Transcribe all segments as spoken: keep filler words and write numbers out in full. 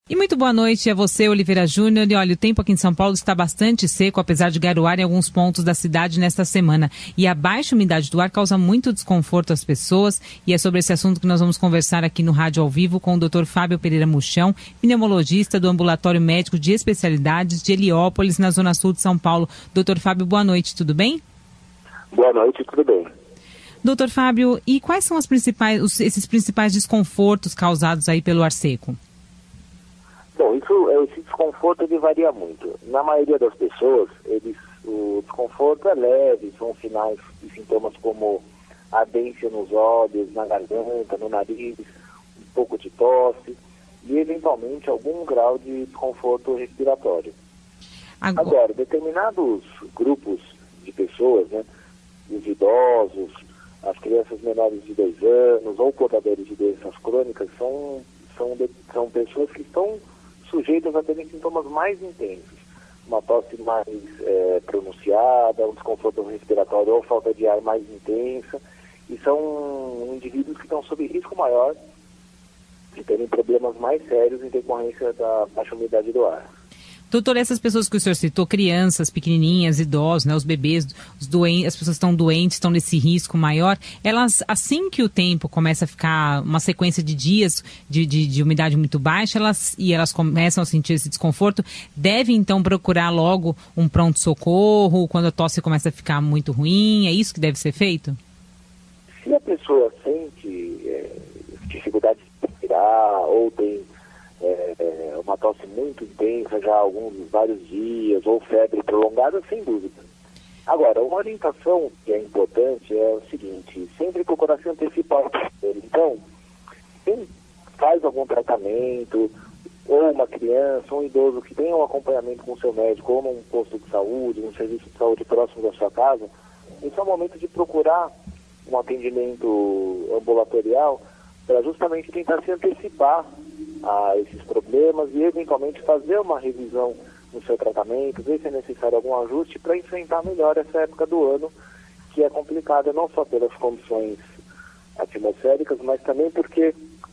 E muito boa noite a você, Oliveira Júnior. E olha, o tempo aqui em São Paulo está bastante seco, apesar de garoar em alguns pontos da cidade nesta semana. E a baixa umidade do ar causa muito desconforto às pessoas. E é sobre esse assunto que nós vamos conversar aqui no Rádio ao Vivo com o doutor Fábio Pereira Muchão, pneumologista do Ambulatório Médico de Especialidades de Heliópolis, na Zona Sul de São Paulo. doutor Fábio, boa noite, tudo bem? Boa noite, tudo bem. doutor Fábio, e quais são as principais, os, esses principais desconfortos causados aí pelo ar seco? Bom, isso, esse desconforto ele varia muito. Na maioria das pessoas, eles, o desconforto é leve, são sinais e sintomas como ardência nos olhos, na garganta, no nariz, um pouco de tosse e, eventualmente, algum grau de desconforto respiratório. Agora, Agora determinados grupos de pessoas, né, os idosos, as crianças menores de dois anos ou portadores de doenças crônicas, são, são, de, são pessoas que estão sujeitas a terem sintomas mais intensos, uma tosse mais é, pronunciada, um desconforto respiratório ou falta de ar mais intensa, e são indivíduos que estão sob risco maior de terem problemas mais sérios em decorrência da baixa umidade do ar. Doutor, essas pessoas que o senhor citou, crianças, pequenininhas, idosos, né, os bebês, os doentes, as pessoas que estão doentes, estão nesse risco maior, elas, assim que o tempo começa a ficar uma sequência de dias de, de, de umidade muito baixa, elas, e elas começam a sentir esse desconforto, devem então procurar logo um pronto-socorro, quando a tosse começa a ficar muito ruim, é isso que deve ser feito? Se a pessoa sente é, dificuldade de respirar ou tem É, uma tosse muito intensa já há alguns, vários dias, ou febre prolongada, sem dúvida. Agora, uma orientação que é importante é o seguinte, sempre procurar se antecipar o tratamento. Então, quem faz algum tratamento, ou uma criança, ou um idoso que tem um acompanhamento com o seu médico, ou num posto de saúde, num serviço de saúde próximo da sua casa, esse é o momento de procurar um atendimento ambulatorial para justamente tentar se antecipar a esses problemas e eventualmente fazer uma revisão no seu tratamento, ver se é necessário algum ajuste para enfrentar melhor essa época do ano, que é complicada não só pelas condições atmosféricas, mas também porque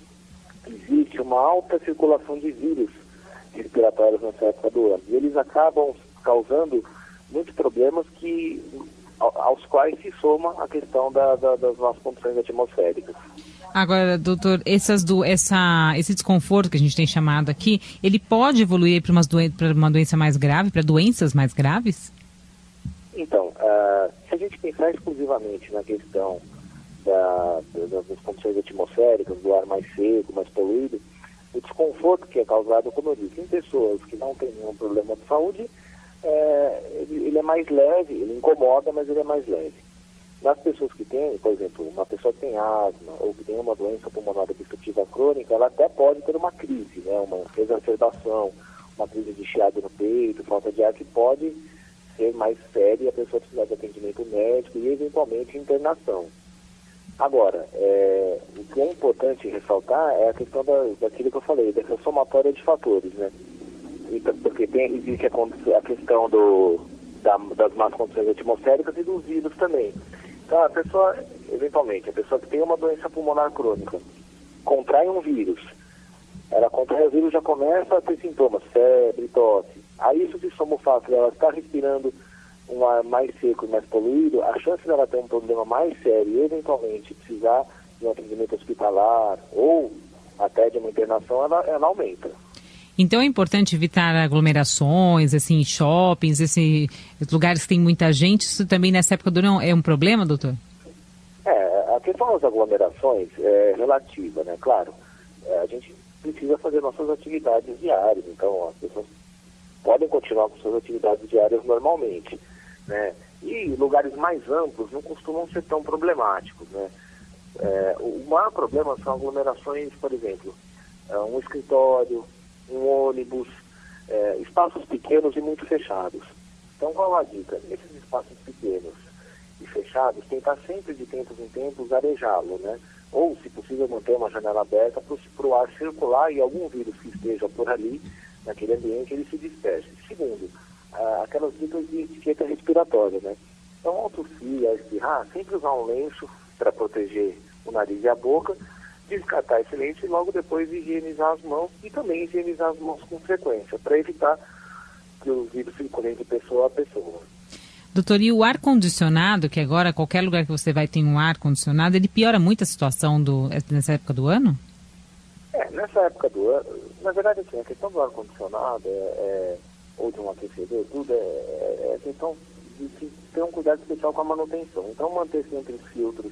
existe uma alta circulação de vírus respiratórios nessa época do ano. E eles acabam causando muitos problemas que, aos quais se soma a questão da, da, das nossas condições atmosféricas. Agora, doutor, essas do, essa, esse desconforto que a gente tem chamado aqui, ele pode evoluir para doen uma doença mais grave, para doenças mais graves? Então, uh, se a gente pensar exclusivamente na questão da, da, das condições atmosféricas, do ar mais seco, mais poluído, o desconforto que é causado, como eu disse, em pessoas que não têm nenhum problema de saúde, é, ele, ele é mais leve, ele incomoda, mas ele é mais leve. Nas pessoas que têm, por exemplo, uma pessoa que tem asma ou que tem uma doença pulmonar obstrutiva crônica, ela até pode ter uma crise, né? Uma exacerbação, uma crise de chiado no peito, falta de ar, que pode ser mais séria e a pessoa precisar de atendimento médico e, eventualmente, internação. Agora, é, o que é importante ressaltar é a questão da, daquilo que eu falei, dessa somatória de fatores, né? Então, porque tem, existe a, a questão do, da, das más condições atmosféricas e dos vírus também. Então, a pessoa, eventualmente, a pessoa que tem uma doença pulmonar crônica, contrai um vírus, ela contrai o vírus, já começa a ter sintomas, febre, tosse. A isso se soma o fato de ela estar respirando um ar mais seco e mais poluído, a chance dela ter um problema mais sério e, eventualmente, precisar de um atendimento hospitalar ou até de uma internação, ela, ela aumenta. Então é importante evitar aglomerações, assim, shoppings, esse, lugares que tem muita gente. Isso também nessa época do ano é um problema, doutor? É, a questão das aglomerações é relativa, né? Claro, é, a gente precisa fazer nossas atividades diárias, então as pessoas podem continuar com suas atividades diárias normalmente, né? E lugares mais amplos não costumam ser tão problemáticos, né? É, o maior problema são aglomerações, por exemplo, um escritório, um ônibus, é, espaços pequenos e muito fechados. Então, qual a dica? Nesses espaços pequenos e fechados, tentar sempre de tempos em tempos arejá-lo, né? Ou, se possível, manter uma janela aberta para o ar circular e algum vírus que esteja por ali, naquele ambiente, ele se disperse. Segundo, ah, aquelas dicas de etiqueta respiratória, né? Então, ao tossir, a espirrar, sempre usar um lenço para proteger o nariz e a boca descartar esse lenço e logo depois higienizar as mãos e também higienizar as mãos com frequência, para evitar que o vírus circule de pessoa a pessoa. Doutor, e o ar-condicionado, que agora qualquer lugar que você vai tem um ar-condicionado, ele piora muito a situação do, nessa época do ano? É, nessa época do ano, na verdade, assim, a questão do ar-condicionado é, é, ou de um aquecedor, tudo é, é, é questão de se ter um cuidado especial com a manutenção. Então, manter sempre os filtros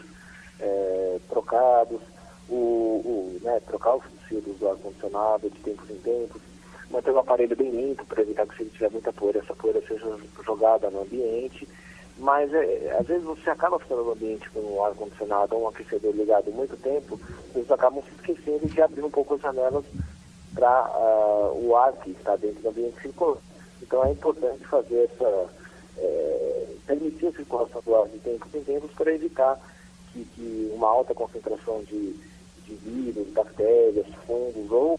é, trocados, o, o, né, trocar os filtros do ar-condicionado de tempos em tempos, manter o aparelho bem limpo para evitar que, se ele tiver muita poeira, essa poeira seja jogada no ambiente. Mas é, às vezes você acaba ficando no ambiente com um ar-condicionado ou um aquecedor ligado muito tempo, eles acabam se esquecendo de abrir um pouco as janelas para uh, o ar que está dentro do ambiente circular. Então é importante fazer essa, é, permitir a circulação do ar de tempos em tempos para evitar que, que uma alta concentração de, de vírus, bactérias, fungos ou,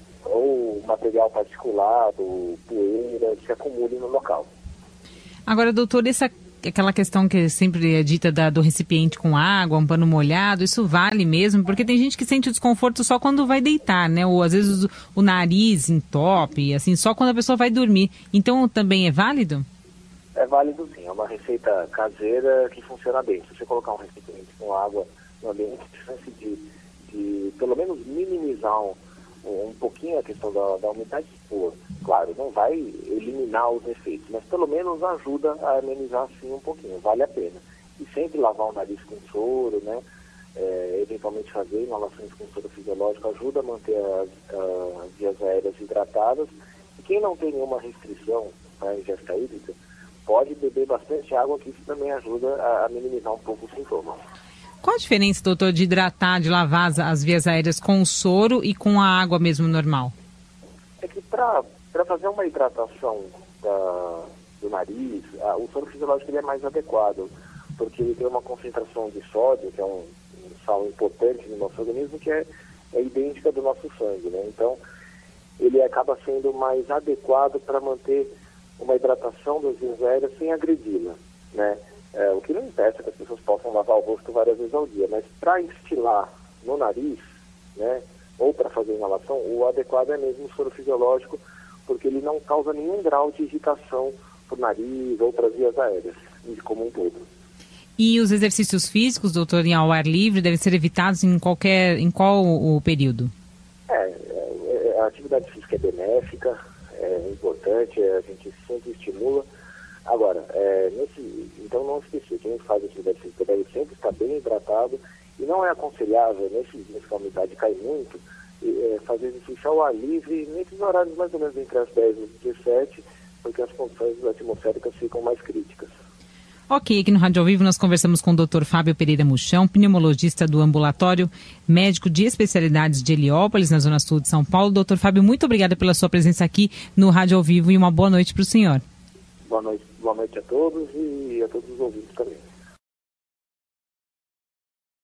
ou material particulado, poeira, se acumule no local. Agora, doutor, essa aquela questão que sempre é dita da, do recipiente com água, um pano molhado, isso vale mesmo? Porque tem gente que sente o desconforto só quando vai deitar, né? Ou às vezes o, o nariz entope, assim, só quando a pessoa vai dormir. Então também é válido? É válido sim, é uma receita caseira que funciona bem. Se você colocar um recipiente com água no ambiente, a chance de, de pelo menos minimizar um, um pouquinho a questão da, da umidade, pô, claro, não vai eliminar os efeitos, mas pelo menos ajuda a amenizar assim um pouquinho, vale a pena. E sempre lavar o nariz com soro, né? É, eventualmente fazer inalações com soro fisiológico ajuda a manter as, as vias aéreas hidratadas. E quem não tem nenhuma restrição para ingesta hídrica, pode beber bastante água, que isso também ajuda a, a minimizar um pouco os sintomas. Qual a diferença, doutor, de hidratar, de lavar as, as vias aéreas com o soro e com a água mesmo normal? É que para fazer uma hidratação da, do nariz, a, o soro fisiológico ele é mais adequado, porque ele tem uma concentração de sódio, que é um, um sal importante no nosso organismo, que é, é idêntica do nosso sangue, né? Então, ele acaba sendo mais adequado para manter uma hidratação das vias aéreas sem agredi-la, né? É, o que não impede que as pessoas possam lavar o rosto várias vezes ao dia, mas para instilar no nariz, né, ou para fazer inalação, o adequado é mesmo o soro fisiológico, porque ele não causa nenhum grau de irritação para o nariz ou para as vias aéreas, como um todo. E os exercícios físicos, doutor, em ao ar livre, devem ser evitados em qualquer, em qual o período? É, é, a atividade física é benéfica, é importante, a gente sempre estimula. Agora, é, nesse, então não esquecer, quem faz atividade física deve sempre estar bem hidratado e não é aconselhável, nesses dias que a umidade cai muito, é, fazer exercício ao ar livre nesses horários mais ou menos entre as dez e as dezessete, porque as condições atmosféricas ficam mais críticas. Ok, aqui no Rádio ao Vivo nós conversamos com o doutor Fábio Pereira Muchão, pneumologista do ambulatório médico de especialidades de Heliópolis, na Zona Sul de São Paulo. Doutor Fábio, muito obrigada pela sua presença aqui no Rádio ao Vivo e uma boa noite para o senhor. Boa noite, boa noite a todos e a todos os ouvintes também.